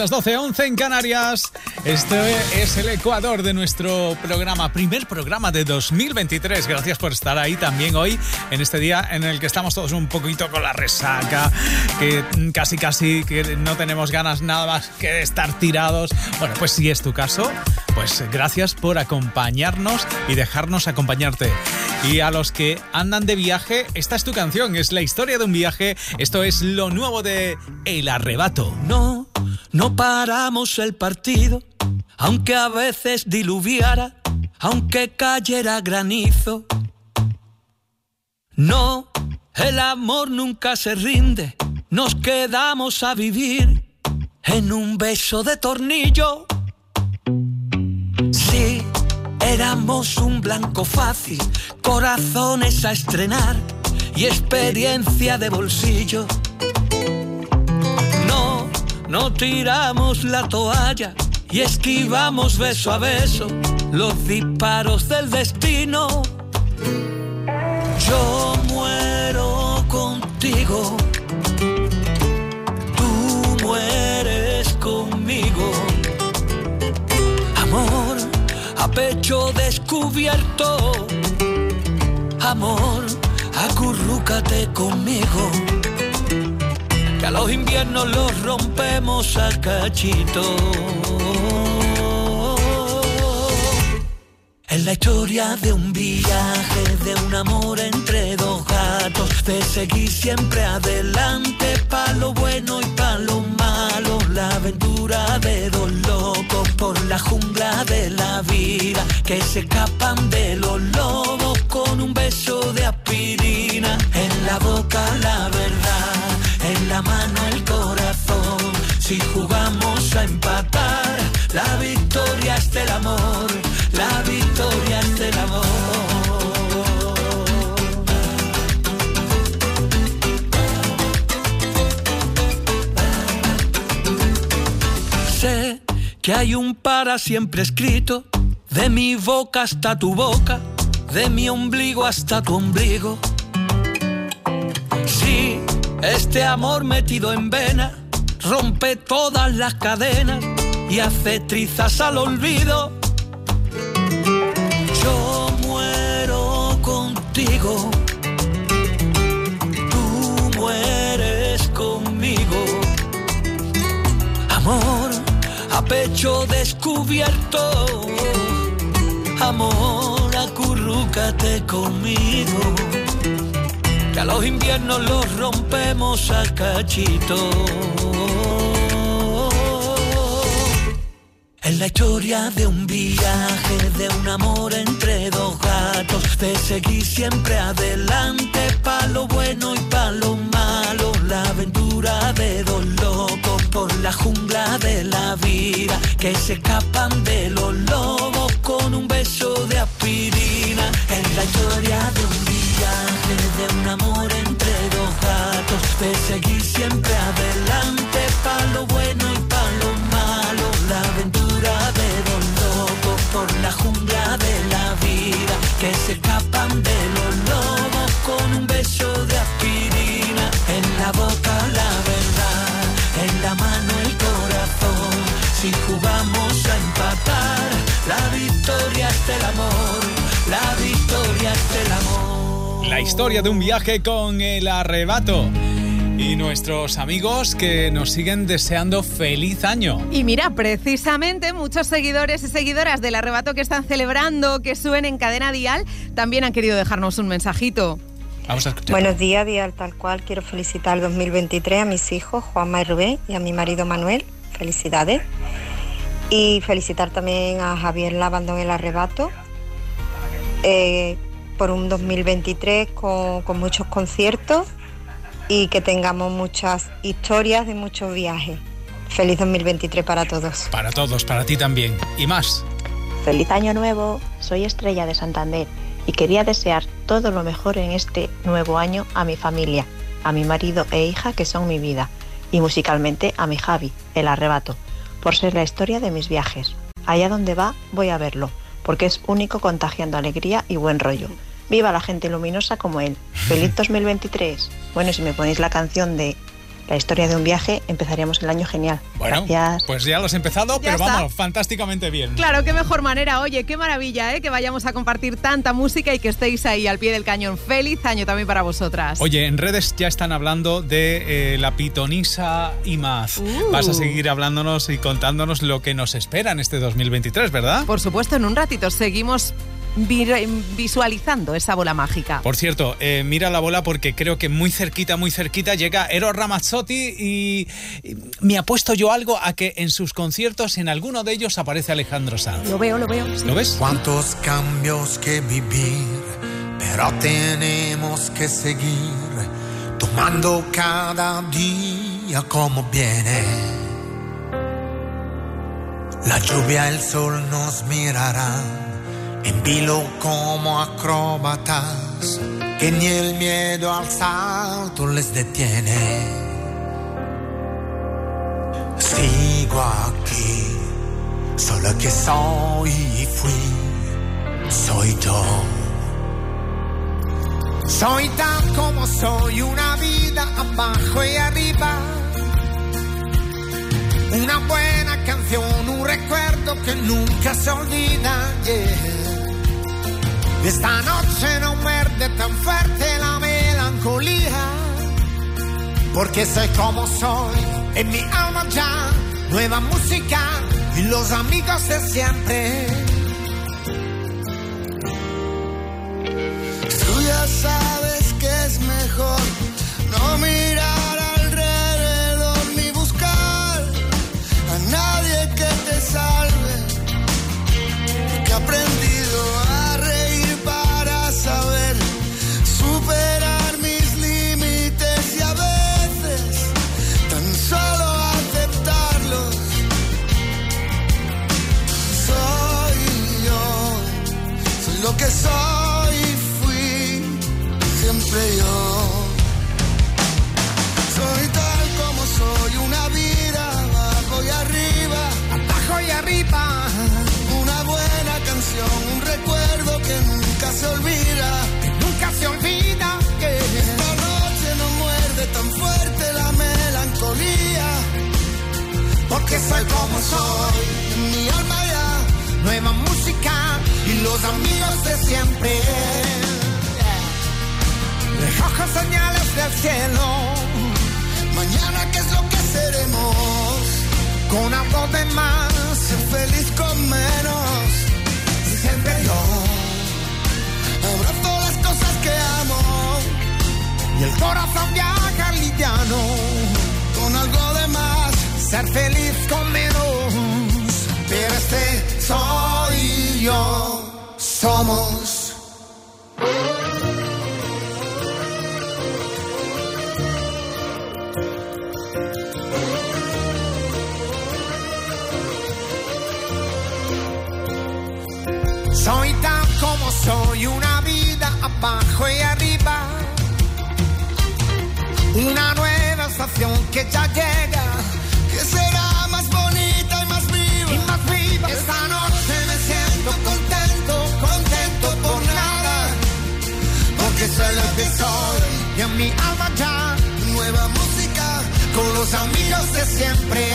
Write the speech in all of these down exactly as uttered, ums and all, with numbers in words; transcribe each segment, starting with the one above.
las doce once en Canarias. Este es el Ecuador de nuestro programa, primer programa de dos mil veintitrés. Gracias por estar ahí también hoy, en este día en el que estamos todos un poquito con la resaca, que casi casi que no tenemos ganas nada más que de estar tirados. Bueno, pues si es tu caso, pues gracias por acompañarnos y dejarnos acompañarte. Y a los que andan de viaje, esta es tu canción, es la historia de un viaje. Esto es lo nuevo de El Arrebato. No, no paramos el partido, aunque a veces diluviara, aunque cayera granizo. No, el amor nunca se rinde, nos quedamos a vivir en un beso de tornillo. Sí, éramos un blanco fácil, corazones a estrenar y experiencia de bolsillo. No, no tiramos la toalla y esquivamos beso a beso los disparos del destino. Yo muero contigo, tú mueres conmigo. Amor a pecho descubierto, amor, acurrúcate conmigo, que a los inviernos los rompemos a cachitos. Es la historia de un viaje, de un amor entre dos gatos, de seguir siempre adelante, pa' lo bueno y pa' lo malo, la aventura de dos locos por la jungla de la vida, que se escapan de los lobos con un beso de aspirina, en la boca la verdad, en la mano el corazón, si jugamos a empatar, la victoria es del amor, la victoria es del amor. Sé que hay un para siempre escrito, de mi boca hasta tu boca, de mi ombligo hasta tu ombligo. Sí, este amor metido en vena rompe todas las cadenas y hace trizas al olvido. Yo muero contigo, tú mueres conmigo. Amor a pecho descubierto, amor, acurrúcate conmigo, que a los inviernos los rompemos a cachitos. Es la historia de un viaje, de un amor entre dos gatos, de seguir siempre adelante, pa' lo bueno y pa' lo malo, la aventura de dos locos por la jungla de la vida, que se escapan de los lobos con un beso de aspirina. Es la historia de un viaje, de un amor entre dos gatos, de seguir siempre adelante, pa' lo bueno y pa' lo malo, la aventura de dos locos por la jungla de la vida, que se escapan de los lobos con un beso de aspirina, en la boca la verdad, en la mano el corazón, si jugamos a empatar, la victoria es del amor, la victoria es del amor. La historia de un viaje con El Arrebato. Y nuestros amigos que nos siguen deseando feliz año. Y mira, precisamente muchos seguidores y seguidoras del Arrebato que están celebrando que suenen en Cadena Dial también han querido dejarnos un mensajito. Vamos a escuchar. Buenos días, Dial Tal Cual. Quiero felicitar el dos mil veintitrés a mis hijos, Juanma y Rubén, y a mi marido Manuel. Felicidades. Y felicitar también a Javier Lavandón El Arrebato eh, por un dos mil veintitrés con, con muchos conciertos y que tengamos muchas historias de muchos viajes. Feliz dos mil veintitrés para todos. Para todos, para ti también. Y más. Feliz año nuevo. Soy Estrella de Santander y quería desear todo lo mejor en este nuevo año a mi familia, a mi marido e hija que son mi vida, y musicalmente a mi Javi, El Arrebato, por ser la historia de mis viajes. Allá donde va voy a verlo, porque es único contagiando alegría y buen rollo. ¡Viva la gente luminosa como él! ¡Feliz dos mil veintitrés! Bueno, si me ponéis la canción de La historia de un viaje, empezaríamos el año genial. Bueno, gracias. Pues ya lo has empezado, Ya pero está. vamos, fantásticamente bien. Claro, qué mejor manera. Oye, qué maravilla, ¿eh? Que vayamos a compartir tanta música y que estéis ahí al pie del cañón. Feliz año también para vosotras. Oye, en redes ya están hablando de eh, la pitonisa Imaz. Uh. Vas a seguir hablándonos y contándonos lo que nos espera en este dos mil veintitrés, ¿verdad? Por supuesto, en un ratito seguimos vi- visualizando esa bola mágica. Por cierto, eh, mira la bola porque creo que muy cerquita, muy cerquita llega Eros Ramazzotti y, y me apuesto yo algo a que en sus conciertos, en alguno de ellos, aparece Alejandro Sanz. Lo veo, lo veo. Sí. ¿Lo ves? Cuántos cambios que vivir, pero tenemos que seguir tomando cada día como viene. La lluvia, el sol nos mirarán en vilo como acróbatas, que ni el miedo al salto les detiene. Sigo aquí, solo que soy y fui, soy yo. Soy tan como soy, una vida abajo y arriba, una buena canción, un recuerdo que nunca se olvida, yeah. Esta noche no muerde tan fuerte la melancolía, porque soy como soy, en mi alma ya, nueva música y los amigos de siempre. Tú ya sabes que es mejor no mirar alrededor ni buscar a nadie que te salve, que he aprendido a reír para saber superar mis límites y a veces tan solo aceptarlos. Soy yo, soy lo que soy y fui siempre yo. Soy tal como soy, una vida abajo y arriba, Abajo y arriba, una buena canción, un recuerdo que nunca se olvida. que nunca se olvida que Esta noche no muerde tan fuerte la melancolía, porque soy como soy, en mi alma ya, nueva música y los amigos de siempre. Recojo señales del cielo, mañana qué es lo que seremos, con algo de más, ser feliz con menos, siempre yo. abrazo las cosas que amo, Y el corazón viaja liviano, con algo de más, ser feliz con menos. Pero este soy yo, somos. Soy tan como soy, una vida abajo y arriba, una nueva estación que ya llega, que será más bonita y más viva. y más viva. Esta noche me siento contento, contento por nada, porque soy lo que soy y en mi alma ya, Nueva música, con los amigos de siempre.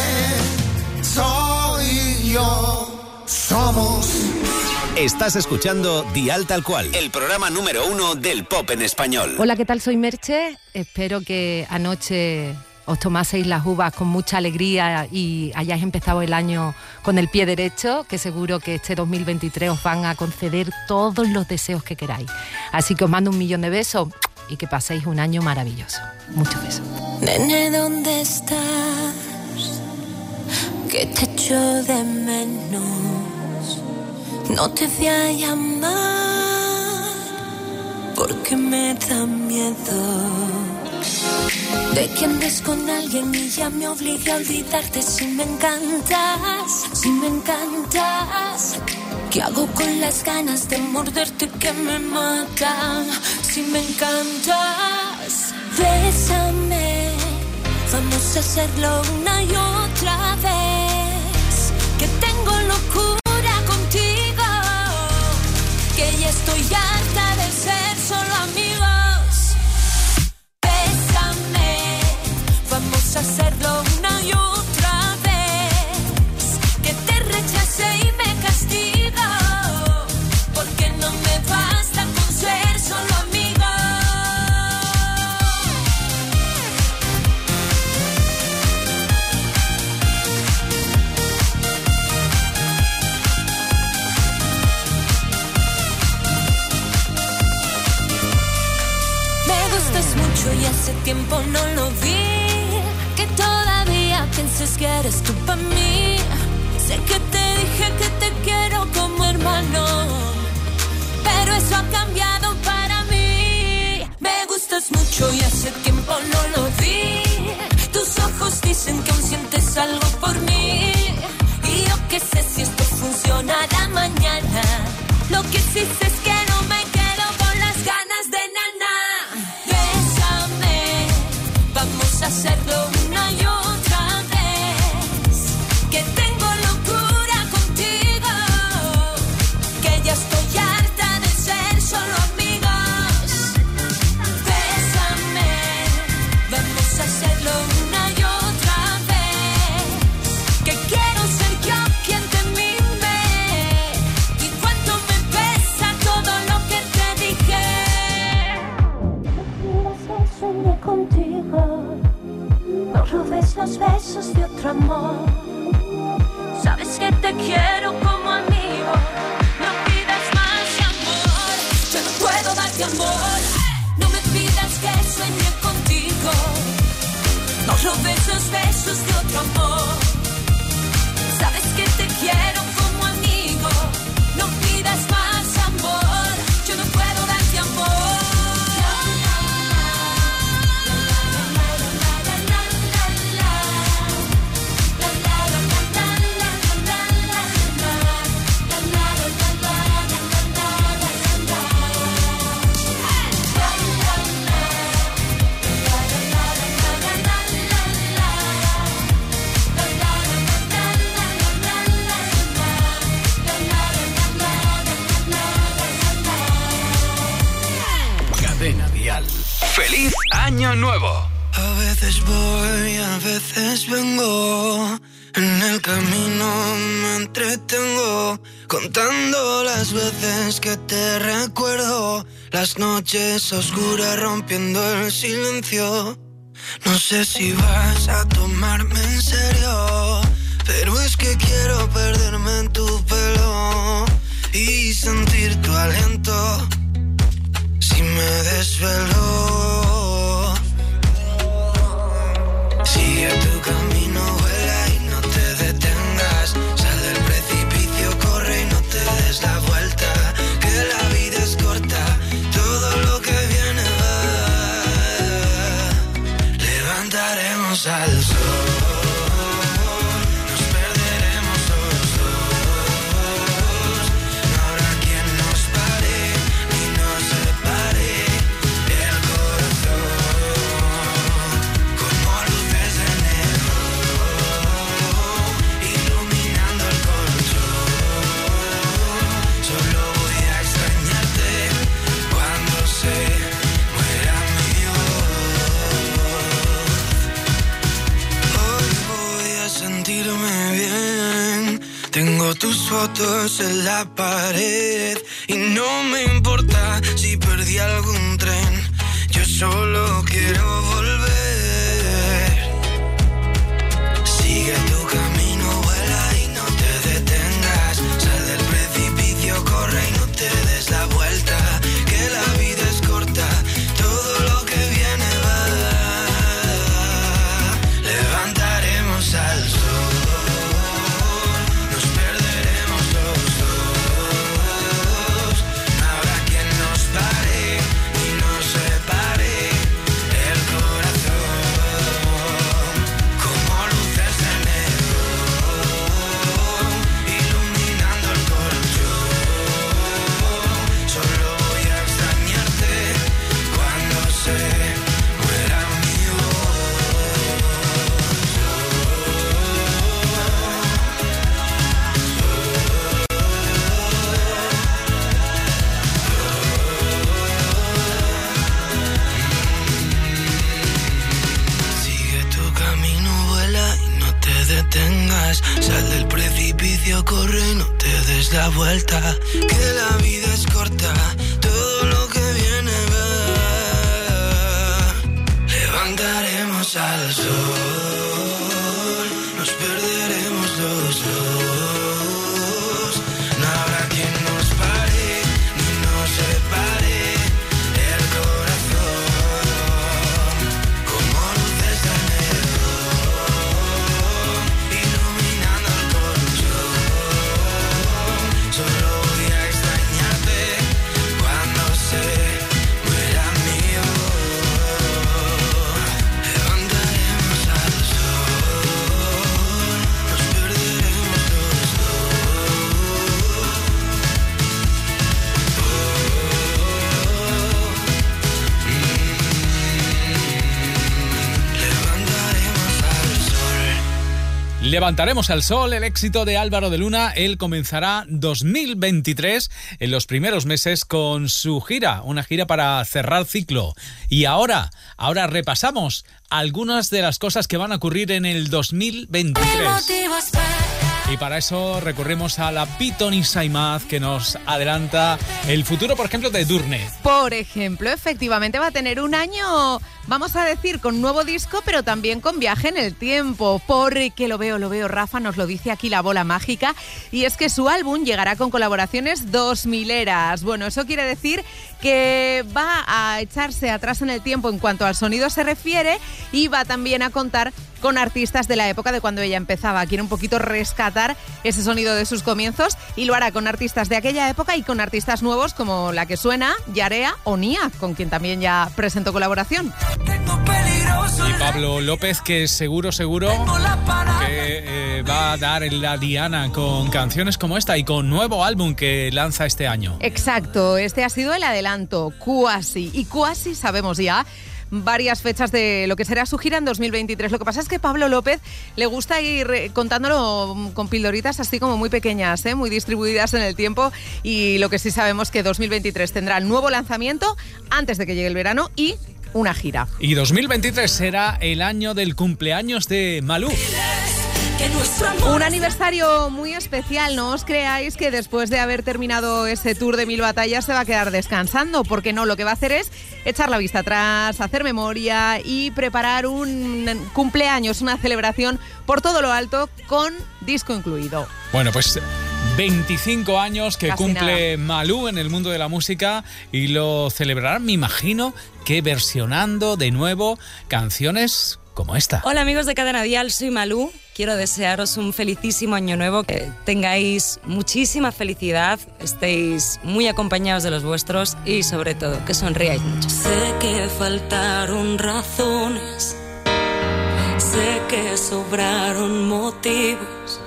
Soy yo, somos. Estás escuchando Dial Tal Cual, el programa número uno del pop en español. Hola, ¿qué tal? Soy Merche. Espero que anoche os tomaseis las uvas con mucha alegría y hayáis empezado el año con el pie derecho, que seguro que este dos mil veintitrés os van a conceder todos los deseos que queráis. Así que os mando un millón de besos y que paséis un año maravilloso. Muchos besos. Nene, ¿dónde estás? Que te echo de menos. No te voy a llamar porque me da miedo de que andes con alguien y ya me obligue a olvidarte. Si me encantas, si me encantas, ¿qué hago con las ganas de morderte que me matan? Si me encantas, bésame, vamos a hacerlo una y otra vez, que tengo locura contigo, que ya estoy harta de ser solo amigos. Bésame, vamos hace tiempo no lo vi. Que todavía pienses que eres tú para mí. Sé que te dije que te quiero como hermano, pero eso ha cambiado para mí. Me gustas mucho y hace tiempo no lo vi. Tus ojos dicen que aún sientes algo por mí. Y yo qué sé si esto funcionará mañana. Lo que sí sé es que no me quedo con las ganas de nana. Bésame, vamos a hacerlo una y otra vez. Que tengo locura contigo, que ya estoy harta de ser solo amigos. Bésame, vamos a hacerlo una y otra vez. Que quiero ser yo quien te mime. Y cuánto me pesa todo lo que te dije. Que soñé contigo. No robes los besos de otro amor. Sabes que te quiero como amigo. No pidas más amor. Yo no puedo darte amor. No me pidas que sueñe contigo. No robes los besos de otro amor. Sabes que te quiero como amigo. No pidas más amor. Yo no puedo darte amor. ¡Feliz Año Nuevo! A veces voy, a veces vengo. En el camino me entretengo, contando las veces que te recuerdo. Las noches oscuras rompiendo el silencio. No sé si vas a tomarme en serio, pero es que quiero perderme en tu pelo y sentir tu aliento. Si me desvelo, sigue tu camino, vuela y no te detengas. Sal del precipicio, corre y no te des la vuelta. Que la vida es corta, todo lo que viene va. Levantaremos al sol. Tengo tus fotos en la pared y no me importa si perdí algún tren. Yo solo quiero volver. Sigue tu camino, vuela y no te detengas. Sal del precipicio, corre y no te des la vuelta. Que la vida es corta, todo lo que viene va. Levantaremos al sol. Sal del precipicio, corre y no te des la vuelta. Que la vida es corta, todo lo que viene va. Levantaremos al sol, nos perderemos los dos. No habrá quien nos pare ni nos separe el corazón. Levantaremos el sol, el éxito de Álvaro de Luna. Él comenzará dos mil veintitrés en los primeros meses con su gira, una gira para cerrar ciclo. Y ahora, ahora repasamos algunas de las cosas que van a ocurrir en el dos mil veintitrés. Y para eso recurrimos a la Pitoni Saimaz, que nos adelanta el futuro, por ejemplo, de Edurne. Por ejemplo, efectivamente va a tener un año, vamos a decir, con nuevo disco, pero también con viaje en el tiempo, porque lo veo, lo veo, Rafa nos lo dice aquí la bola mágica, y es que su álbum llegará con colaboraciones dos mileras. Bueno, eso quiere decir que va a echarse atrás en el tiempo en cuanto al sonido se refiere, y va también a contar con artistas de la época de cuando ella empezaba. Quiere un poquito rescatar ese sonido de sus comienzos y lo hará con artistas de aquella época y con artistas nuevos como La Que Suena, Yarea o Nia, con quien también ya presentó colaboración. Y Pablo López, que seguro, seguro que eh, va a dar en la diana con canciones como esta y con nuevo álbum que lanza este año. Exacto, este ha sido el adelanto, Cuasi. Y Cuasi sabemos ya varias fechas de lo que será su gira en dos mil veintitrés. Lo que pasa es que Pablo López le gusta ir contándolo con pildoritas así como muy pequeñas, ¿eh? Muy distribuidas en el tiempo, y lo que sí sabemos que dos mil veintitrés tendrá el nuevo lanzamiento antes de que llegue el verano y una gira. Y dos mil veintitrés será el año del cumpleaños de Malú. Un aniversario muy especial. No os creáis que después de haber terminado ese tour de mil batallas se va a quedar descansando, porque no, lo que va a hacer es echar la vista atrás, hacer memoria y preparar un cumpleaños, una celebración por todo lo alto con disco incluido. Bueno, pues veinticinco años que Casi cumple nada. Malú en el mundo de la música, y lo celebrarán, me imagino, que versionando de nuevo canciones como esta. Hola amigos de Cadena Dial, soy Malú. Quiero desearos un felicísimo año nuevo, que tengáis muchísima felicidad, estéis muy acompañados de los vuestros y sobre todo que sonríais mucho. Sé que faltaron razones, sé que sobraron motivos,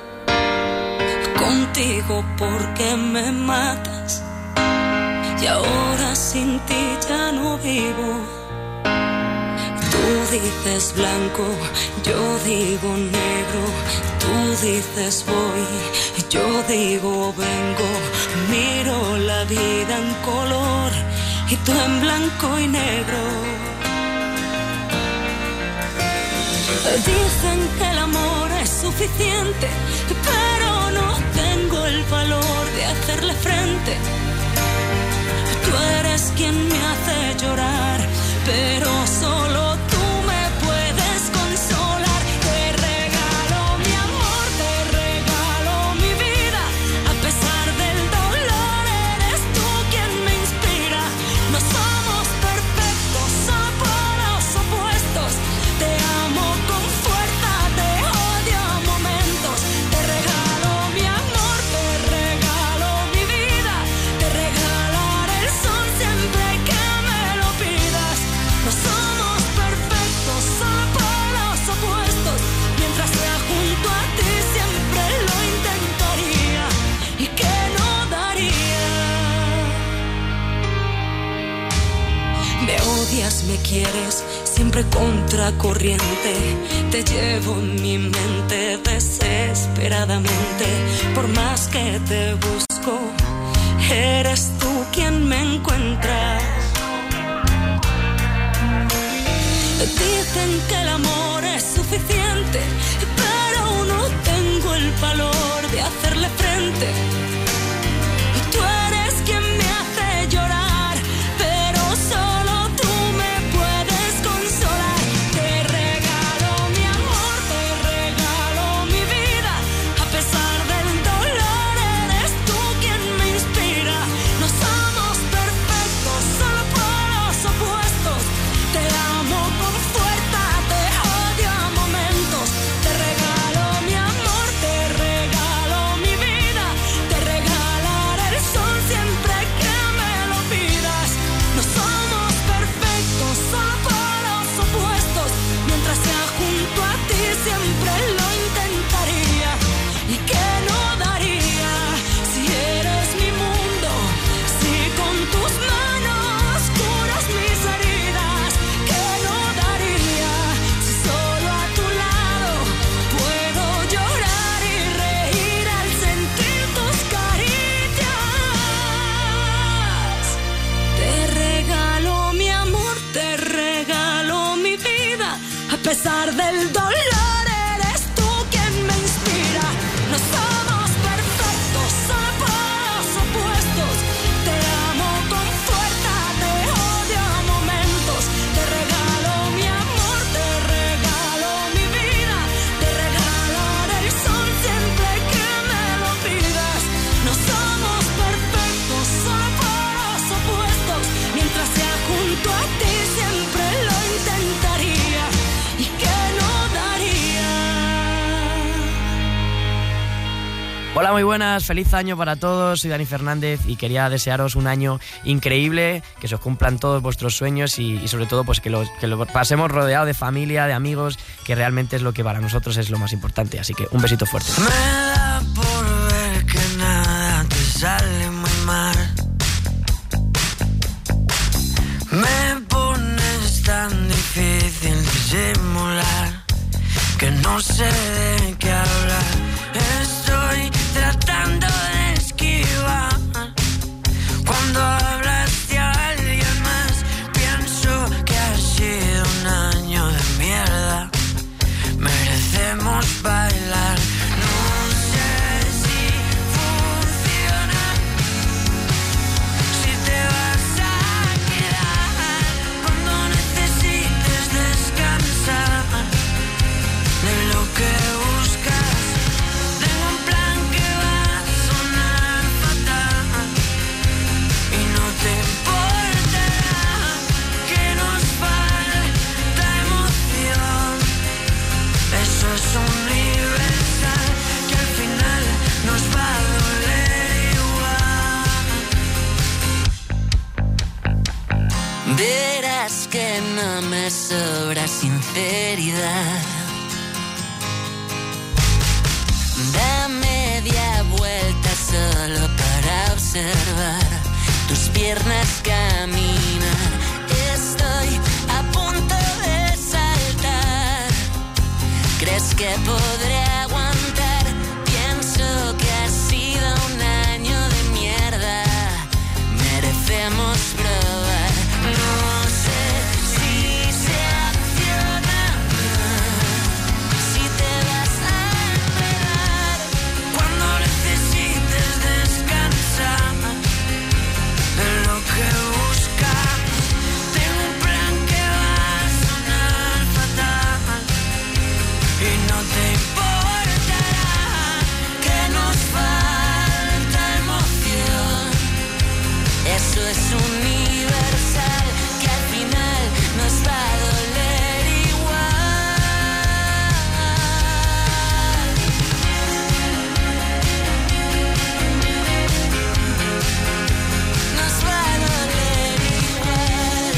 contigo porque me matas y ahora sin ti ya no vivo. Tú dices blanco, yo digo negro, tú dices voy, yo digo vengo, miro la vida en color y tú en blanco y negro. Dicen que el amor es suficiente, pero no tengo el valor de hacerle frente. Tú eres quien me hace llorar, pero solo tú me puedes consolar. Te regalo mi amor, te regalo mi vida. A pesar del dolor, eres tú quien me inspira. No somos perfectos, solo polos opuestos. Te amo con fuerza, te odio a momentos. Te regalo mi amor, te regalo mi vida. Te regalaré el sol siempre que me lo pidas. No somos perfectos, solo polos opuestos. Mientras sea junto a ti siempre lo intentaría y que no daría. Me odias, me quieres, siempre contracorriente. Te llevo en mi mente desesperadamente. Por más que te busco, eres tú quien me encuentra. Dicen que el amor es suficiente, pero no tengo el valor de hacerle frente. Tú eres quien me hace llorar, pero solo tú me puedes consolar. Te regalo mi amor, te regalo mi vida. A pesar del dolor, eres tú quien me inspira. No somos perfectos, solo polos opuestos. Te amo con fuerza, te odio a momentos. Te regalo mi amor, te regalo mi vida. Te regalo Hola, muy buenas, feliz año para todos, soy Dani Fernández y quería desearos un año increíble, que se os cumplan todos vuestros sueños y, y sobre todo pues que lo, que lo pasemos rodeado de familia, de amigos, que realmente es lo que para nosotros es lo más importante, así que un besito fuerte. Me da por ver que nada te sale muy mal. Me pones tan difícil disimular que no sé de qué hablar. Estoy tratando de esquivar cuando hablas de alguien más. Pienso que ha sido un año de mierda. Merecemos bailar. No sé si funciona, si te vas a quedar cuando necesites descansar de lo que buscas. Tengo un plan que va a sonar fatal y no te importará que nos falta emoción. Eso es universal, que al final nos va a doler igual. Verás que no me sobra sinceridad. Da media vuelta solo para observar tus piernas caminar. Estoy a punto de saltar. ¿Crees que podré aguantar? Pienso que ha sido un año de mierda. Merecemos probar. No sé si se acciona, si te vas a enredar cuando necesites descansar de lo que buscas. Tengo un plan que va a sonar fatal y no te importará que nos falta emoción. Eso es universal, que al final nos va a doler igual. Nos va a doler igual.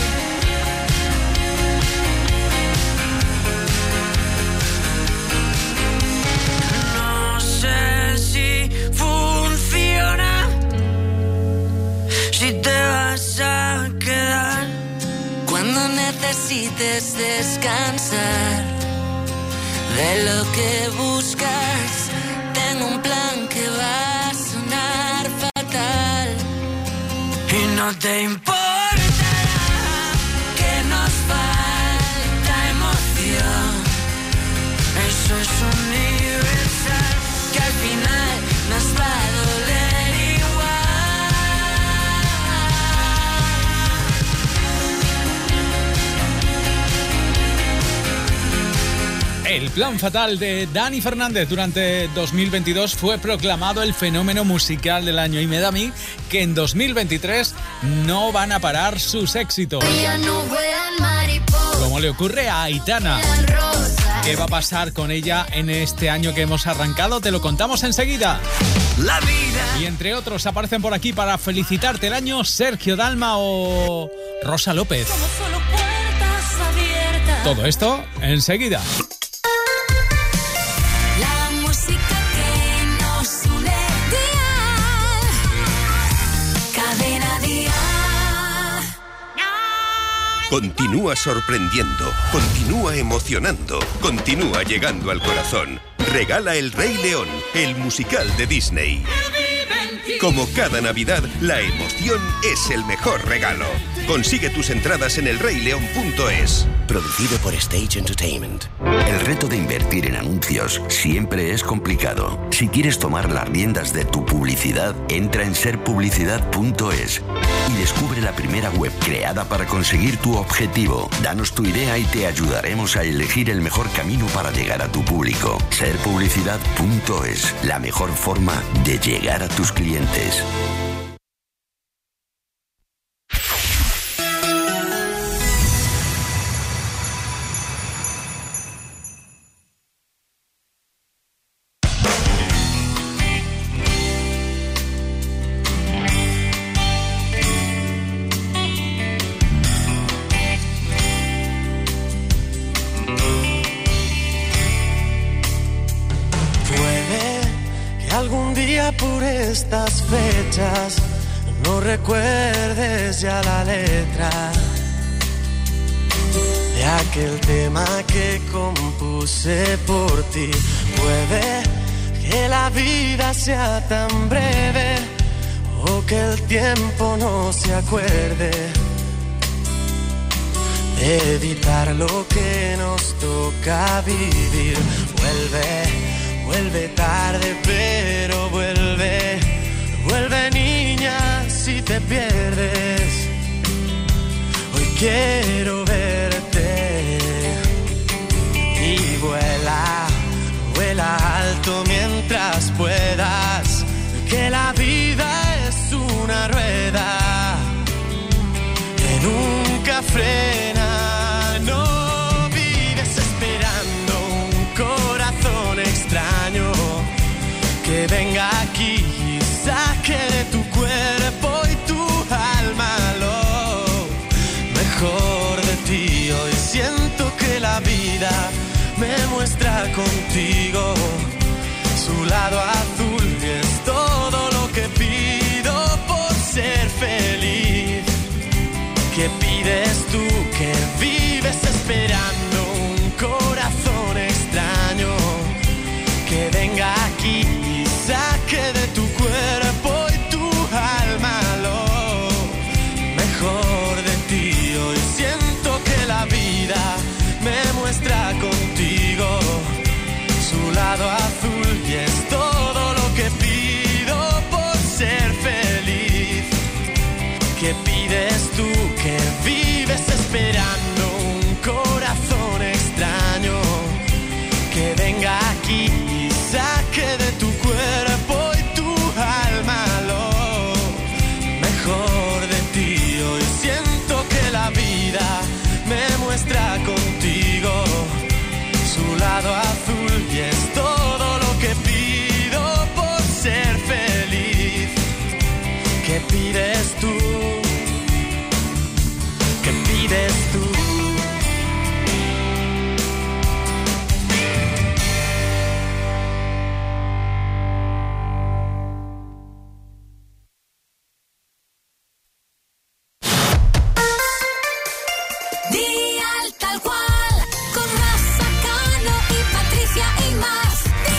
No sé si funciona, si te vas a quedar cuando necesites descansar de lo que buscas. Tengo un plan que va a sonar fatal y no te importará que nos falta emoción. Eso es universal, que al final nos va a doler igual. El plan fatal de Dani Fernández durante dos mil veintidós fue proclamado el fenómeno musical del año y me da a mí que en dos mil veintitrés no van a parar sus éxitos. Como le ocurre a Aitana. ¿Qué va a pasar con ella en este año que hemos arrancado? Te lo contamos enseguida. La vida. Y entre otros aparecen por aquí para felicitarte el año Sergio Dalma o Rosa López. Todo esto enseguida. Continúa sorprendiendo, continúa emocionando, continúa llegando al corazón. Regala El Rey León, el musical de Disney. Como cada Navidad, la emoción es el mejor regalo. Consigue tus entradas en el rey león punto es. Producido por Stage Entertainment. El reto de invertir en anuncios siempre es complicado. Si quieres tomar las riendas de tu publicidad, entra en ser publicidad punto es y descubre la primera web creada para conseguir tu objetivo. Danos tu idea y te ayudaremos a elegir el mejor camino para llegar a tu público. ser publicidad punto es, la mejor forma de llegar a tus clientes. estas fechas no recuerdes ya la letra de aquel tema que compuse por ti. Puede que la vida sea tan breve o que el tiempo no se acuerde de evitar lo que nos toca vivir. Vuelve, vuelve tarde, pero vuelve, vuelve niña si te pierdes. Hoy quiero verte y vuela, vuela alto mientras puedas, que la vida es una rueda que nunca frena. No vives esperando un corazón extraño que venga aquí y saque de tu cuerpo y tu alma lo mejor de ti. Hoy siento que la vida me muestra contigo su lado azul y es todo lo que pido por ser feliz. ¿Qué pides tú que vives esperando un corazón extraño que venga aquí y saque de tu cuerpo y tu alma lo mejor de ti? Hoy siento que la vida me muestra contigo su lado azul y es todo lo que pido por ser feliz. ¿Qué pides tú que vives esperando un corazón extraño que venga aquí y saque de tu cuerpo y tu alma lo mejor de ti? Hoy siento que la vida me muestra contigo su lado azul y es todo lo que pido por ser feliz. ¿Qué pides tú? ¿Qué pides tú? Dial tal cual, con Rafa Cano y Patricia Imaz.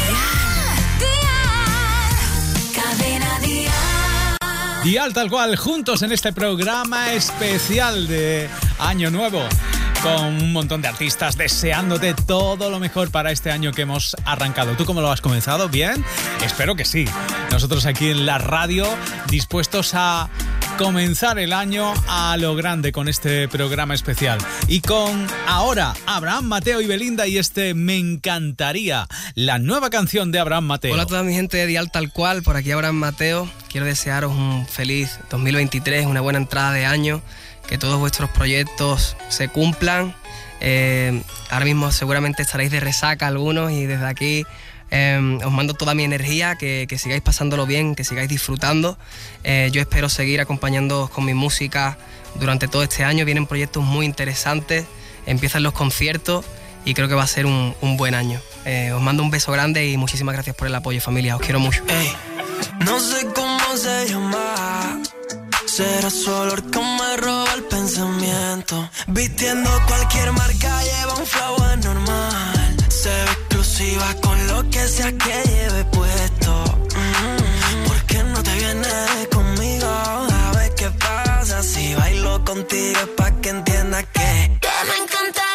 Dial, Dial, cadena Dial. Dial tal cual, juntos en este programa especial de Año Nuevo, con un montón de artistas deseándote todo lo mejor para este año que hemos arrancado. ¿Tú cómo lo has comenzado? ¿Bien? Espero que sí. Nosotros aquí en la radio dispuestos a comenzar el año a lo grande con este programa especial. Y con ahora Abraham Mateo y Belinda y este Me Encantaría, la nueva canción de Abraham Mateo. Hola a toda mi gente de Dial tal cual, por aquí Abraham Mateo. Quiero desearos un feliz dos mil veintitrés, una buena entrada de año, que todos vuestros proyectos se cumplan. Eh, ahora mismo seguramente estaréis de resaca algunos y desde aquí eh, os mando toda mi energía, que, que sigáis pasándolo bien, que sigáis disfrutando. Eh, yo espero seguir acompañándoos con mi música durante todo este año. Vienen proyectos muy interesantes, empiezan los conciertos y creo que va a ser un, un buen año. Eh, os mando un beso grande y muchísimas gracias por el apoyo, familia, os quiero mucho. Ey, no sé cómo se llama, será su olor que me roba el pensamiento. Vistiendo cualquier marca, lleva un flow anormal. Se ve exclusiva con lo que sea que lleve puesto. Mm-hmm. ¿Por qué no te vienes conmigo? A ver qué pasa si bailo contigo, es pa' que entiendas que, que me encantaría.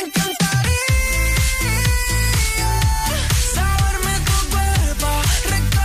Recorrer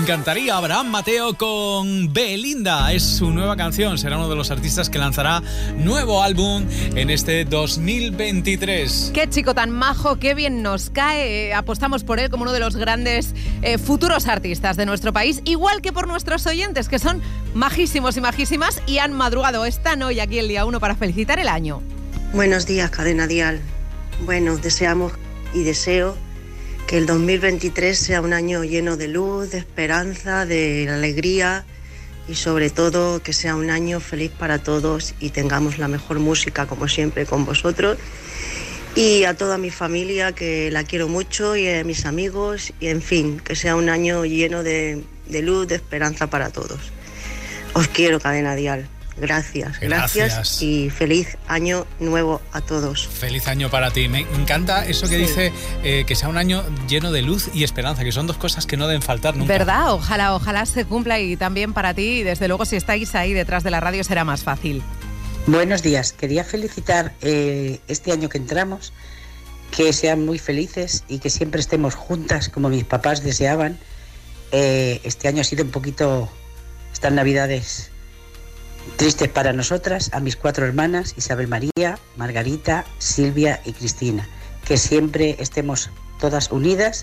encantaría. Abraham Mateo con Belinda. Es su nueva canción. Será uno de los artistas que lanzará nuevo álbum en este dos mil veintitrés. Qué chico tan majo, qué bien nos cae. Eh, apostamos por él como uno de los grandes eh, futuros artistas de nuestro país, igual que por nuestros oyentes, que son majísimos y majísimas y han madrugado. Están hoy aquí el día uno para felicitar el año. Buenos días, Cadena Dial. Bueno, deseamos y deseo que el dos mil veintitrés sea un año lleno de luz, de esperanza, de alegría y sobre todo que sea un año feliz para todos y tengamos la mejor música como siempre con vosotros. Y a toda mi familia, que la quiero mucho, y a mis amigos, y en fin, que sea un año lleno de, de luz, de esperanza para todos. Os quiero, Cadena Dial. Gracias, gracias, gracias y feliz año nuevo a todos. Feliz año para ti. Me encanta eso que sí. dice eh, que sea un año lleno de luz y esperanza, que son dos cosas que no deben faltar nunca. ¿Verdad? Ojalá, ojalá se cumpla y también para ti. Y desde luego si estáis ahí detrás de la radio será más fácil. Buenos días. Quería felicitar eh, este año que entramos, que sean muy felices y que siempre estemos juntas como mis papás deseaban. Eh, este año ha sido un poquito, estas navidades tristes para nosotras, a mis cuatro hermanas, Isabel María, Margarita, Silvia y Cristina. Que siempre estemos todas unidas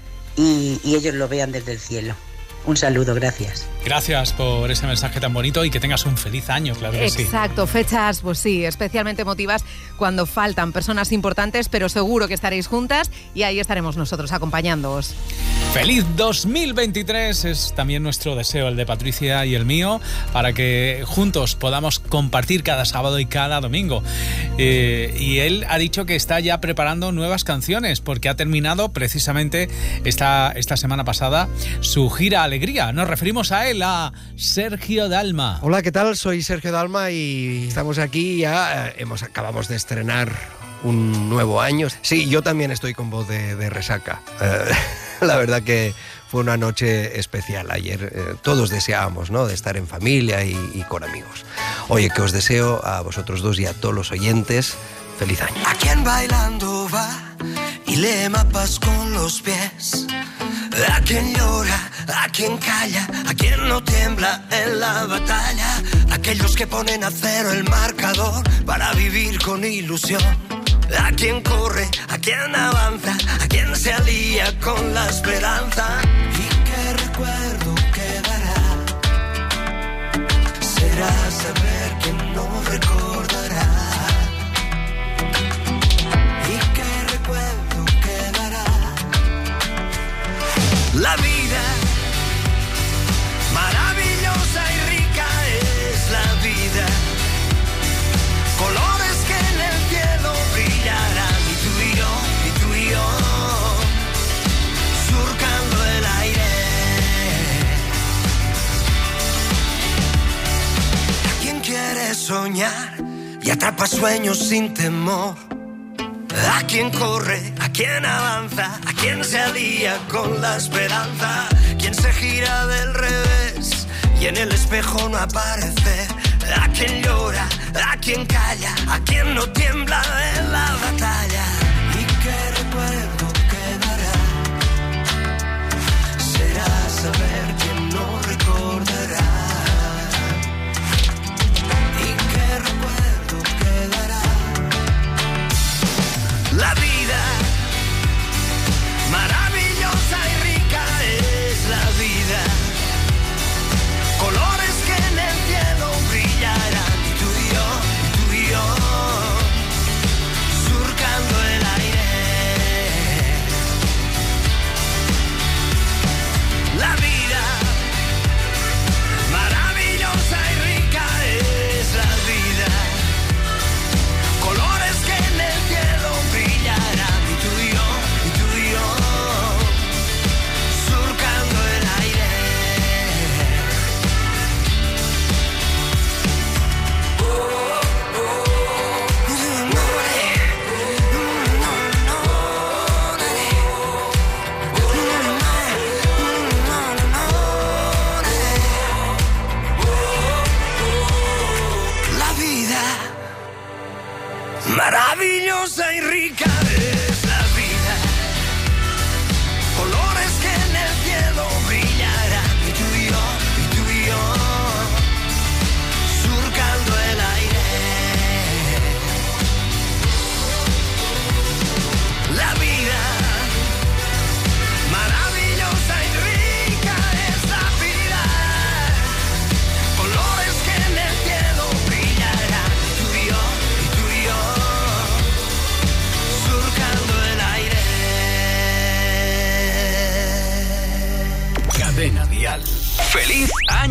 y, y ellos lo vean desde el cielo. Un saludo, gracias. Gracias por ese mensaje tan bonito y que tengas un feliz año, claro que sí. Exacto, fechas, pues sí, especialmente emotivas cuando faltan personas importantes, pero seguro que estaréis juntas y ahí estaremos nosotros acompañándoos. Feliz dos mil veintitrés es también nuestro deseo, el de Patricia y el mío, para que juntos podamos compartir cada sábado y cada domingo. Eh, y él ha dicho que está ya preparando nuevas canciones porque ha terminado precisamente esta, esta semana pasada su gira Alegría. Nos referimos a él, a Sergio Dalma. Hola, ¿qué tal? Soy Sergio Dalma y estamos aquí ya, eh, hemos, acabamos de estrenar un nuevo año. Sí, yo también estoy con voz de, de resaca. Eh, la verdad que fue una noche especial ayer. Eh, todos deseábamos, ¿no?, de estar en familia y, y con amigos. Oye, que os deseo a vosotros dos y a todos los oyentes feliz año. A quien bailando va y lee mapas con los pies. A quien llora, a quien calla, a quien no tiembla en la batalla. Aquellos que ponen a cero el marcador para vivir con ilusión. A quien corre, a quien avanza, a quien se alía con la esperanza. Y qué recuerdo quedará. Será saber que no recordará. Y qué recuerdo quedará. La vida maravillosa y rica es la vida. Colores que en el cielo brillarán. Y tú y yo, y tú y yo, surcando el aire. ¿A quién quiere soñar y atrapa sueños sin temor? A quien corre, a quien avanza, a quien se alía con la esperanza, quien se gira del revés y en el espejo no aparece, a quien llora, a quien calla, a quien no tiembla en la batalla. Y qué recuerdo quedará, será saber que no recordará. Y qué recuerdo quedará. La vida maravillosa y rica es la vida. Colores que en el cielo brillarán. Y tú y yo, y tú y yo, surcando el aire. La vida maravillosa y rica es la vida. Colores que en el cielo brillarán. Y tú y yo, y tú y yo, surcando el aire. La vida maravillosa y rica es la vida. Colores que en el cielo brillarán.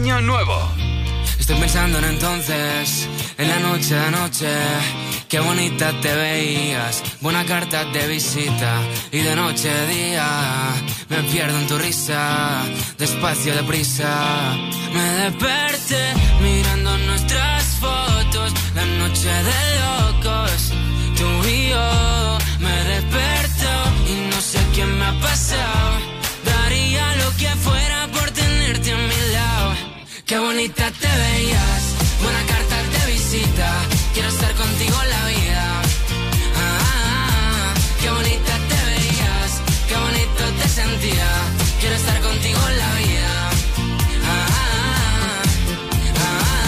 año nuevo. Estoy pensando en entonces, en la noche de anoche. Qué bonita te veías, buena carta de visita. Y de noche a día, me pierdo en tu risa. Despacio, deprisa, me desperté mirando nuestras fotos. La noche de locos, tú y yo. Me desperto y no sé qué me ha pasado. Daría lo que fuera por tenerte a mi lado. Qué bonita te veías, buena carta de visita. Quiero estar contigo en la vida. Ah, ah, ah. Qué bonita te veías, qué bonito te sentía. Quiero estar contigo en la vida. Ah, ah, ah,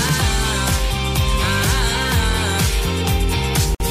ah,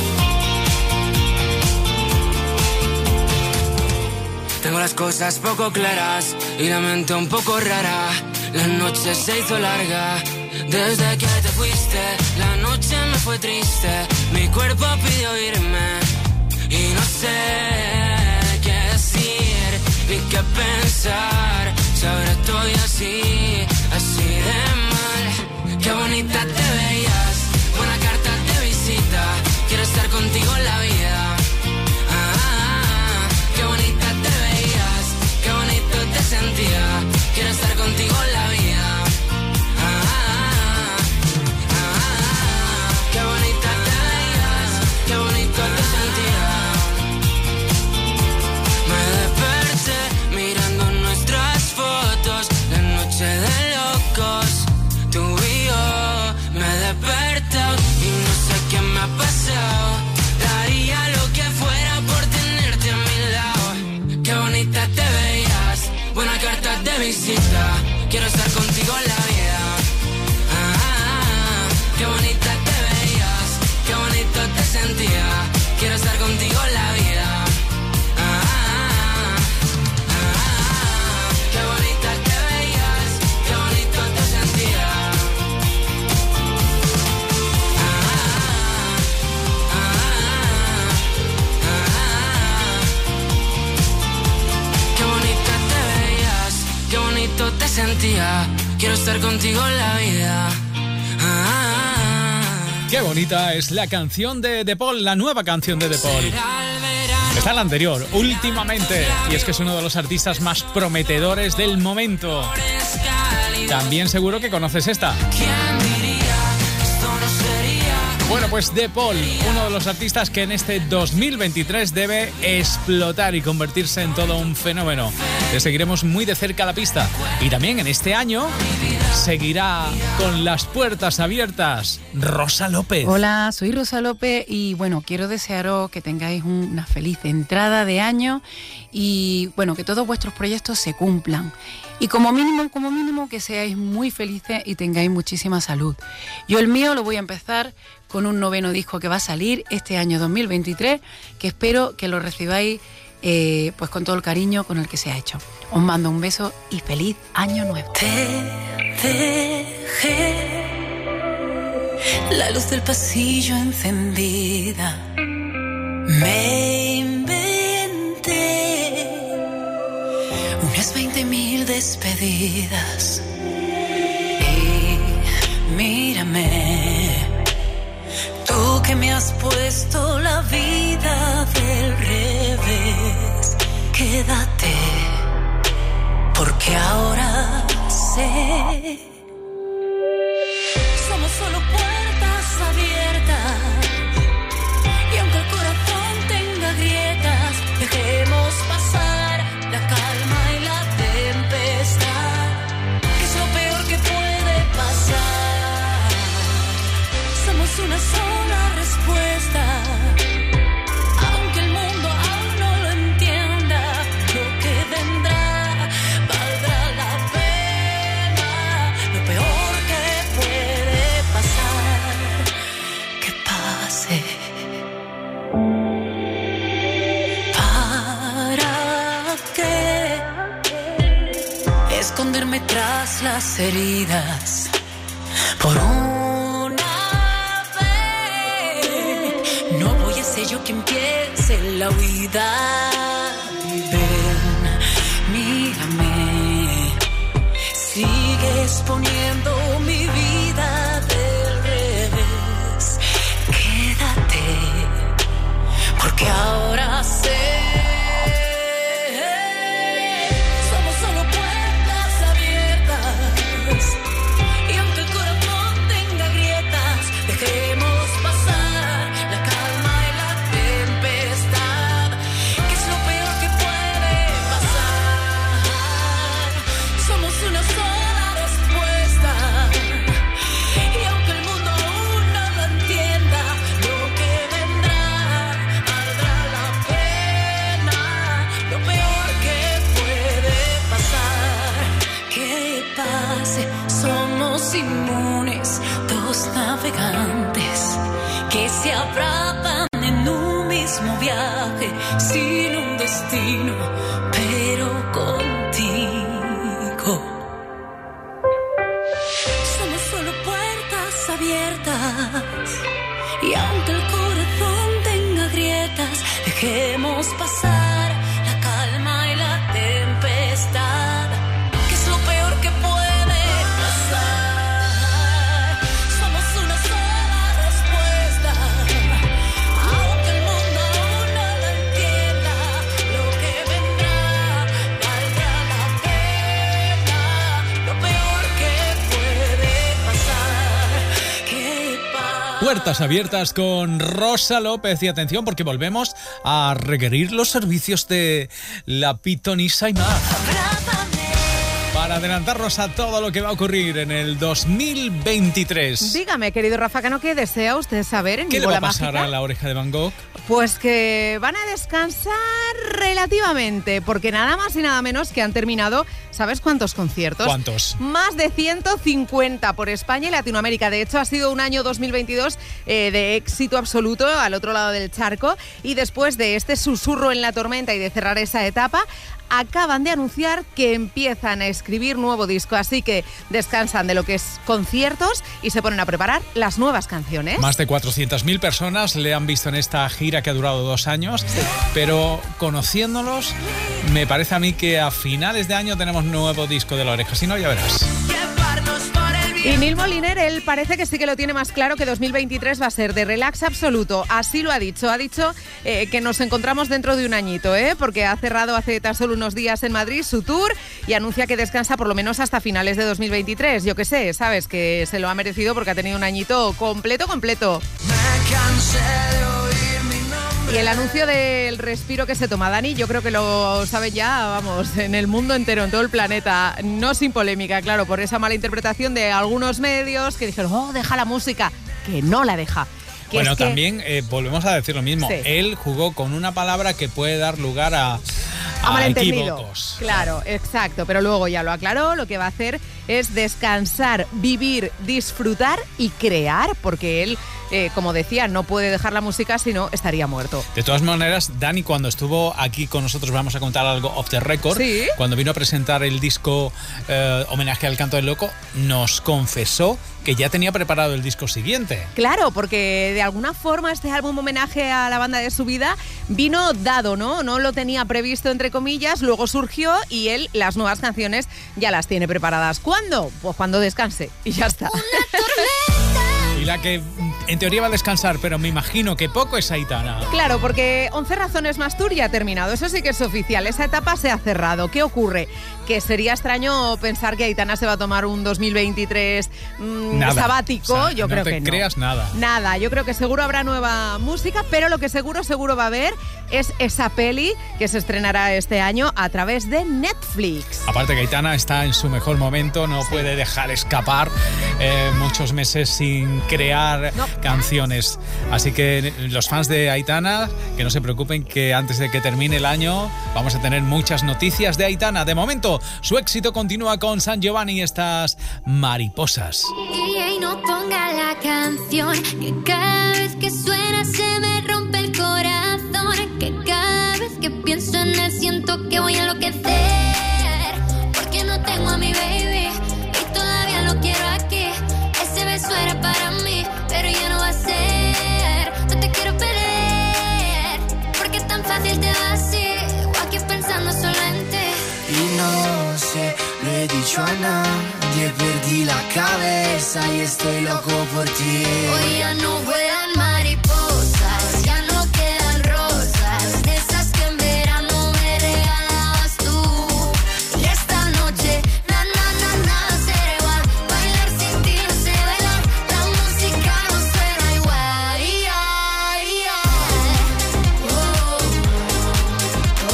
ah. Tengo las cosas poco claras y la mente un poco rara. La noche se hizo larga, desde que te fuiste. La noche me fue triste, mi cuerpo pidió irme. Y no sé qué decir, ni qué pensar. Si ahora estoy así, así de mal. Qué bonita te veías, buena carta de visita. Quiero estar contigo en la vida. Ah, ah, ah. Qué bonita te veías, qué bonito te sentía. Quiero estar contigo en la vida. Ah, ah, ah, ah. Qué bonita te veías, qué bonito te sentía. Me desperté mirando nuestras fotos. La noche de locos, tú y yo. Me desperté y no sé qué me ha pasado. Daría lo que fuera por tenerte a mi lado. Qué bonita te veías, buena carta de visita. Quiero estar contigo en la vida. Ah, ah, ah. Qué bonita te veías, qué bonito te sentía. Quiero estar contigo en la vida. Ah, ah, ah, ah. Qué bonita te veías, qué bonito te sentía. Ah, ah, ah, ah. Qué bonita te veías, qué bonito te sentía. Quiero estar contigo en la vida. Ah, ah, ah. Qué bonita es la canción de De Paul, la nueva canción de De Paul. Está la anterior, últimamente, y es que es uno de los artistas más prometedores del momento. También seguro que conoces esta. Bueno, pues De Paul, uno de los artistas que en este dos mil veintitrés debe explotar y convertirse en todo un fenómeno. Le seguiremos muy de cerca la pista. Y también en este año seguirá con las puertas abiertas Rosa López. Hola, soy Rosa López y bueno, quiero desearos que tengáis una feliz entrada de año y bueno, que todos vuestros proyectos se cumplan. Y como mínimo, como mínimo, que seáis muy felices y tengáis muchísima salud. Yo el mío lo voy a empezar con un noveno disco que va a salir este año dos mil veintitrés, que espero que lo recibáis eh, pues con todo el cariño con el que se ha hecho. Os mando un beso y feliz año nuevo. Te dejé la luz del pasillo encendida. Me inventé unas veinte mil despedidas. Y mírame, tú que me has puesto la vida del revés. Quédate, porque ahora sé. Somos solo puertas abiertas. Y aunque el corazón tenga grietas, dejemos pasar la calma y la tempestad, que es lo peor que puede pasar. Somos una sola respuesta. Aunque el mundo aún no lo entienda, lo que vendrá valdrá la pena. Lo peor que puede pasar, que pase. ¿Para qué esconderme tras las heridas? Por una vez no voy a ser yo quien empiece la huida. Ven, mírame, sigue sigues poniendo mi vida del revés. Quédate, porque ahora sé. Somos solo puertas abiertas. Y aunque el corazón tenga grietas, dejemos pasar la calma y la tempestad. Que es lo peor que puede pasar. Somos una sola respuesta. Y aunque el mundo aún no lo entienda, lo que vendrá valdrá la pena. Lo peor que puede pasar, que pase. Somos inmunes, dos navegantes que se abrazan en un mismo viaje, sin un destino, pero contigo. Somos solo puertas abiertas. Y aunque el corazón tenga grietas, dejemos pasar la calma y la tempestad. Que es lo peor que puede pasar. Somos una sola respuesta. Aunque el mundo aún no lo entienda, lo que vendrá valdrá la pena. Lo peor que puede pasar, que pasa. Puertas abiertas con Rosa López. Y atención, porque volvemos a requerir los servicios de la pitonisa Aimar para adelantarnos a todo lo que va a ocurrir en el dos mil veintitrés. Dígame, querido Rafa Cano, ¿qué desea usted saber en ¿Qué mi le va bola a pasar mágica? a la oreja de Van Gogh? Pues que van a descansar relativamente, porque nada más y nada menos que han terminado, ¿sabes cuántos conciertos? ¿Cuántos? Más de ciento cincuenta por España y Latinoamérica. De hecho, ha sido un año dos mil veintidós eh, de éxito absoluto al otro lado del charco. Y después de este susurro en la tormenta y de cerrar esa etapa, acaban de anunciar que empiezan a escribir nuevo disco, así que descansan de lo que es conciertos y se ponen a preparar las nuevas canciones. Más de cuatrocientas mil personas le han visto en esta gira que ha durado dos años, pero conociéndolos, me parece a mí que a finales de año tenemos nuevo disco de La Oreja, si no ya verás. Y Nil Moliner, él parece que sí que lo tiene más claro, que dos mil veintitrés va a ser de relax absoluto. Así lo ha dicho. Ha dicho eh, que nos encontramos dentro de un añito, ¿eh? Porque ha cerrado hace tan solo unos días en Madrid su tour y anuncia que descansa por lo menos hasta finales de dos mil veintitrés. Yo qué sé, sabes que se lo ha merecido porque ha tenido un añito completo, completo. Me cansé de oír mi nombre. Y el anuncio del respiro que se toma Dani, yo creo que lo sabe ya, vamos, en el mundo entero, en todo el planeta. No sin polémica, claro, por esa mala interpretación de algunos medios que dijeron, oh, deja la música, que no la deja. Que Bueno, es que... también eh, volvemos a decir lo mismo. Sí. Él jugó con una palabra que puede dar lugar a, A a malentendido. equívocos. Claro, exacto. Pero luego ya lo aclaró. Lo que va a hacer es descansar, vivir, disfrutar y crear, porque él, eh, como decía, no puede dejar la música, si no estaría muerto. De todas maneras, Dani, cuando estuvo aquí con nosotros, vamos a contar algo off the record, ¿Sí? cuando vino a presentar el disco eh, Homenaje al Canto del Loco, nos confesó que ya tenía preparado el disco siguiente. Claro, porque de alguna forma este álbum homenaje a la banda de su vida vino dado, ¿no? No lo tenía previsto, entre comillas, luego surgió y él las nuevas canciones ya las tiene preparadas. ¿Cuándo? Pues cuando descanse y ya está. Y la que en teoría va a descansar, pero me imagino que poco, es Aitana. Claro, porque once razones más tour ya ha terminado. Eso sí que es oficial. Esa etapa se ha cerrado. ¿Qué ocurre? Que sería extraño pensar que Aitana se va a tomar un dos mil veintitrés mmm, Nada. sabático. O sea, yo no creo te que no. creas nada. Nada. Yo creo que seguro habrá nueva música, pero lo que seguro, seguro va a haber es esa peli que se estrenará este año a través de Netflix. Aparte que Aitana está en su mejor momento, no sí. puede dejar escapar eh, muchos meses sin crear no. canciones. Así que los fans de Aitana, que no se preocupen, que antes de que termine el año vamos a tener muchas noticias de Aitana. De momento, su éxito continúa con San Giovanni y estas mariposas. Y no ponga la canción, que cada vez que suena se me rompe el corazón, que cada vez que pienso en él siento que voy a enloquecer, porque no tengo a mi baby y todavía lo quiero aquí. Ese beso era para mí, pero ya no va a ser. No te quiero perder, porque es tan fácil te va así, o aquí pensando solo en ti. Y no sé, lo he dicho a nadie, perdí la cabeza y estoy loco por ti. Hoy ya no vuelan mariposas, ya no quedan rosas, de esas que en verano me regalabas tú. Y esta noche, na na na nada será igual, bailar sin ti no sé bailar, la música no suena igual. Yeah, yeah. Oh, oh,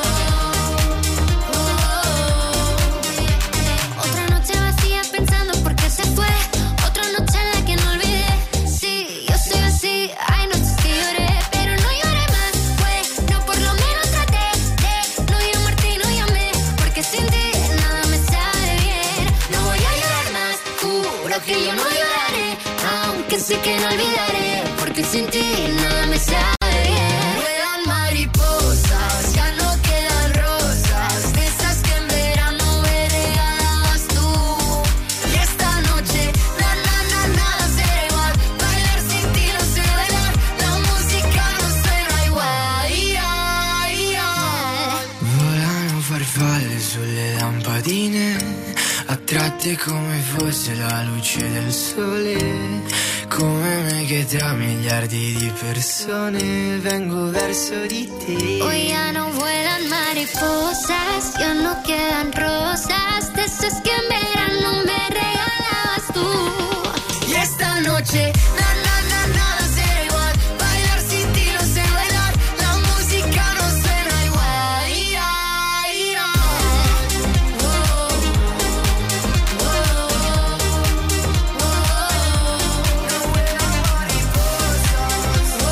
oh. Otra noche vacía pensando por qué se fue, otra noche en la que no olvidé. Sí, yo soy así, hay noches que lloré, pero no lloré más. Pues, no, por lo menos traté de no llamarte y no llamé, porque sin ti nada me sabe bien. No voy a llorar más, juro que yo no lloraré, aunque sé que no olvidaré, porque sin ti nada me sabe bien. Vuelan mariposas, ya no quedan rosas, de esas que en verano me regalabas tú. Y esta noche, na na na nada será igual, bailar sin ti no sé bailar, la música no suena igual. Yeah, yeah. Volano farfalle sulle lampadine, attratte come fosse la luce del sole, come me che tra miliardi di persone vengo verso di te. Hoy ya no vuelan mariposas, ya no quedan rosas, de esas que en verano me regalabas tú. Y esta noche, na na na nada será igual, bailar sin ti no sé bailar, la música no suena igual. Yeah, yeah. Oh, oh, oh, oh. No vuelan mariposas. Oh,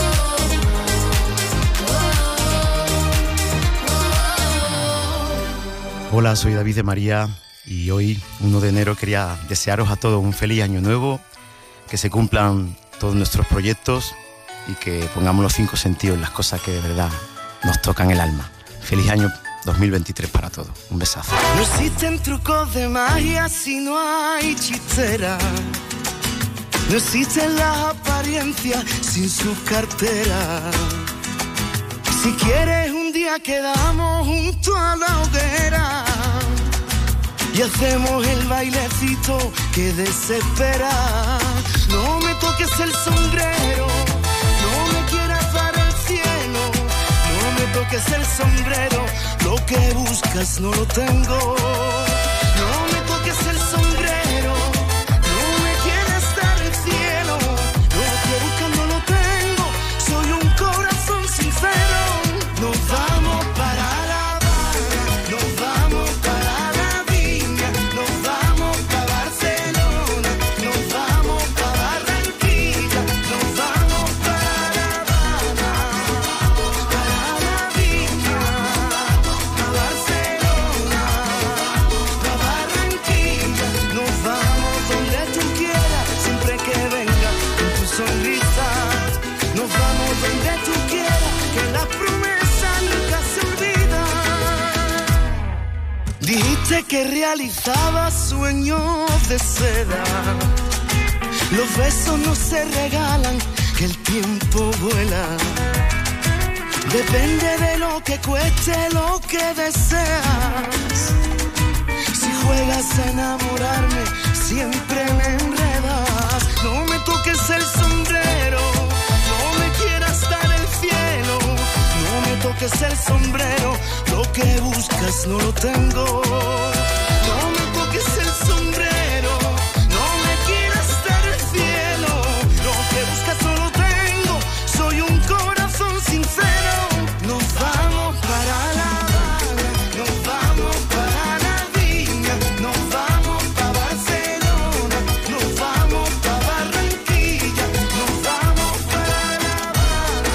oh, oh. Hola, soy David de María y hoy, uno de enero, quería desearos a todos un feliz año nuevo, que se cumplan todos nuestros proyectos y que pongamos los cinco sentidos en las cosas que de verdad nos tocan el alma. Feliz año dos mil veintitrés para todos. Un besazo. No existen trucos de magia si no hay hechicera. No existen las apariencias sin su cartera. Si quieres un día quedamos junto a la hoguera y hacemos el bailecito que desespera. No me toques el sombrero, no me quieras dar el cielo, no me toques el sombrero, lo que buscas no lo tengo. No me toques el sombrero, no me quieras dar el cielo, lo que buscas no lo tengo, soy un corazón sincero. Nos vamos para La Habana, nos vamos para la Viña, nos vamos para Barcelona, nos vamos para Barranquilla, nos vamos para La Habana, para la Viña, para Barcelona, para Barranquilla, nos vamos donde tú quieras, siempre que venga con tu sonrisa, nos vamos donde tú quieras, que la promesa nunca se olvida. Dijiste que realizabas sueños de seda. Los besos no se regalan, que el tiempo vuela. Depende de lo que cueste lo que deseas. Si juegas a enamorarme, siempre me enredas. No me toques el sombrero, no me quieras dar el cielo, no me toques el sombrero, lo que buscas no lo tengo. No me toques el sombrero, no me quieras dar el cielo, lo que buscas no lo tengo, soy un corazón sincero. Nos vamos para La Habana, nos vamos para la Viña, nos vamos para Barcelona, nos vamos para Barranquilla, nos vamos para La Habana,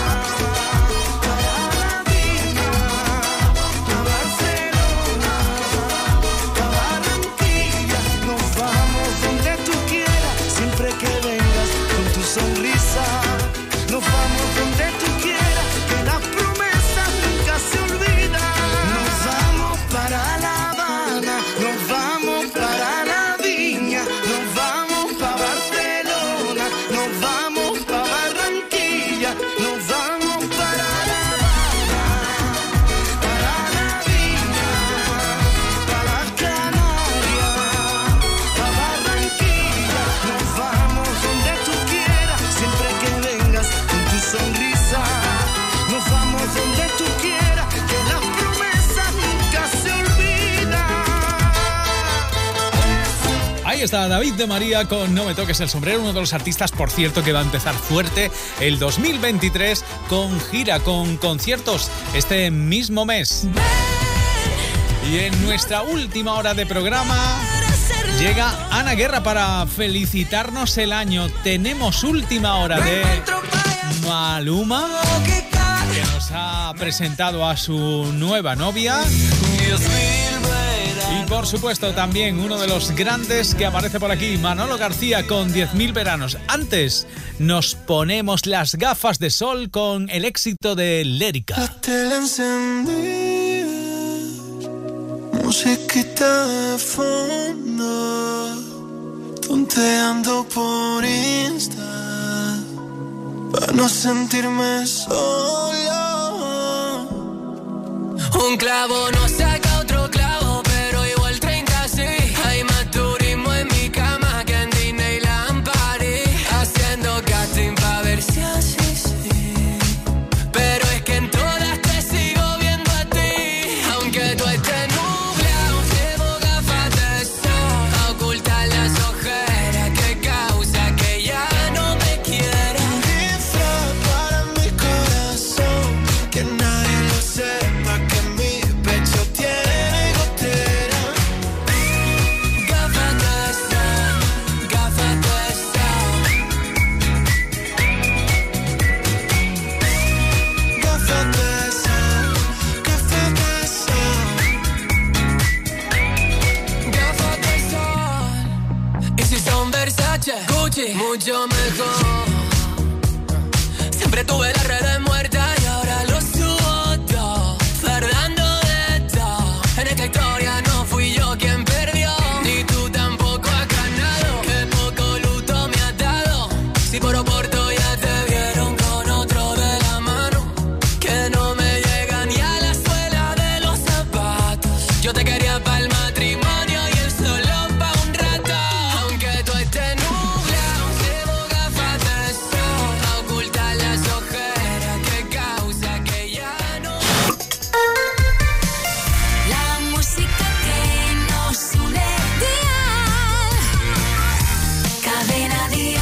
para la Viña, para Barcelona, para está David de María con No me toques el sombrero, uno de los artistas, por cierto, que va a empezar fuerte el dos mil veintitrés con gira, con conciertos este mismo mes. Y en nuestra última hora de programa llega Ana Guerra para felicitarnos el año. Tenemos última hora de Maluma, que nos ha presentado a su nueva novia. Y por supuesto también uno de los grandes que aparece por aquí, Manolo García con diez mil veranos. Antes nos ponemos las gafas de sol con el éxito de Lérica. La tele encendida, musiquita de fondo, tonteando por Insta, para no sentirme solo. Un clavo no saca otro clavo, pero igual treinta sí. Hay más turismo en mi cama que en Disneyland París, haciendo casting pa' ver si así sí. Pero es que en todas te sigo viendo a ti, aunque tú estés nublado. Llevo gafas de sol a ocultar las ojeras que causa que ya no me quiera. Un disfraz para mi corazón, que nadie lo sepa, que mi pecho tiene gotera. Gafas de sol, gafas de sol. Gafas de sol, gafas de sol. Gafas de sol. Y si son Versace, Gucci, mucho mejor. Siempre tuve las redes muertas y ahora lo subo todo, fardando de todo. En esta historia no fui yo quien perdió, ni tú tampoco has ganado. Que poco luto me has dado. Si por oporto ya te vieron con otro de la mano, que no me llega ni a la suela de los zapatos. Yo te quería para el matrimonio y él solo pa' un rato. Aunque tú estés nublado, llevo gafas de sol a ocultar las ojeras que causa que ya no. La música que nos une, Dial. Cadena Dial.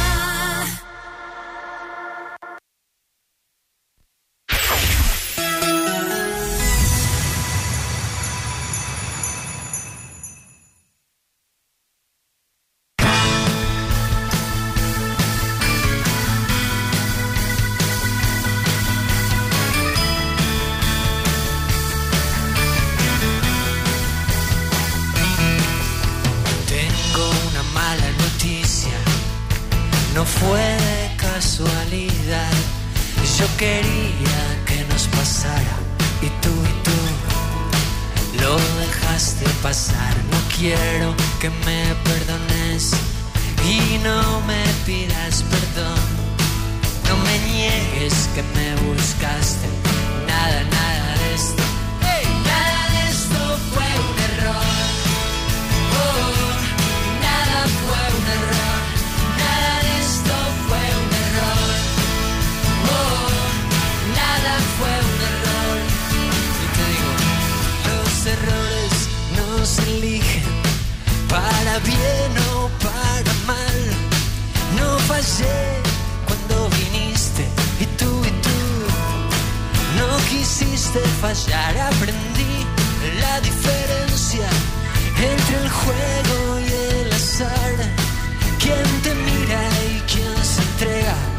Tengo una mala noticia, no fue de casualidad. Yo quería que nos pasara y tú y tú lo dejaste pasar. No quiero que me perdones y no me pidas perdón. No me niegues que me buscaste. Nada, nada de esto. Nada de esto fue un error. Oh, nada fue un error. Nada de esto fue un error. Oh, nada fue un error. Y te digo, los errores no se eligen para bien o para mal. No fallé cuando viniste y tú y tú no quisiste fallar. Aprendí la diferencia entre el juego y el azar. Quién te mira y quién se entrega.